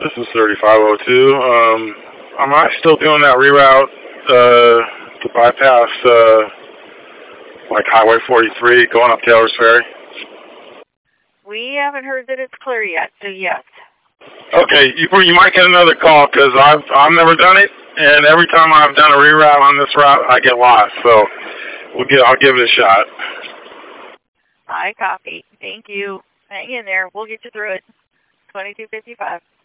This is 3502. Am I still doing that reroute to bypass like Highway 43 going up Taylor's Ferry? We haven't heard that it's clear yet, so yes. Okay, you might get another call because I've never done it, and every time I've done a reroute on this route, I get lost. So I'll give it a shot. I copy. Thank you. Hang in there. We'll get you through it. 2255.